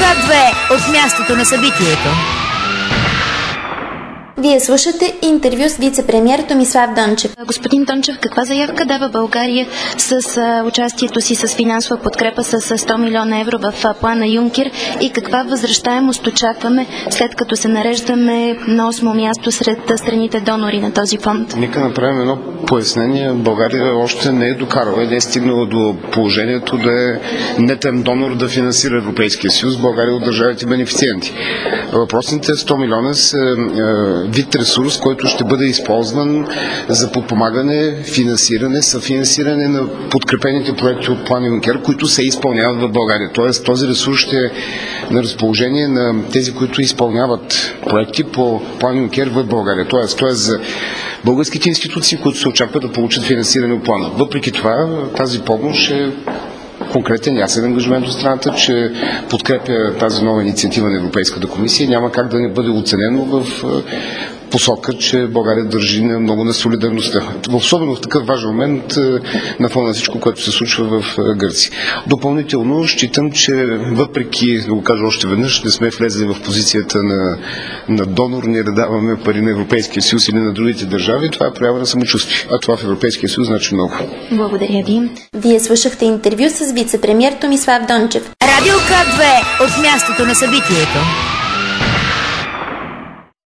К2 от мястото на събитието. Вие слушате интервю с вице-премиер Томислав Дончев. Господин Дончев, каква заявка дава България с участието си с финансова подкрепа с 100 милиона евро в плана Юнкер и каква възвръщаемост очакваме, след като се нареждаме на 8-о място сред страните донори на този фонд? Нека направим едно пояснение. България още не е докарала и не е стигнала до положението да е нетен донор да финансира Европейския съюз. България от държавите бенефициенти. Въпросните 100 милиона са вид ресурс, който ще бъде използван за подпомагане, финансиране, съфинансиране на подкрепените проекти от план Юнкер, които се изпълняват в България. Тоест този ресурс ще е на разположение на тези, които изпълняват проекти по план Юнкер в България. Тоест за българските институции, които се очакват да получат финансиране от плана. Въпреки това, тази помощ е конкретен ясен ангажимент от страната, че подкрепя тази нова инициатива на Европейската комисия. Няма как да не бъде оценено в посока, че България държи много на солидарността. Особено в такъв важен момент на фона на всичко, което се случва в Гърция. Допълнително считам, че въпреки, да го кажа още веднъж, не сме влезли в позицията на донор, ние да даваме пари на Европейския съюз или на другите държави, това е проява на самочувствие. А това в Европейския съюз значи много. Благодаря ви. Вие слушахте интервю с вице-премиер Томислав Дончев. Радио К2 от мястото на събитието.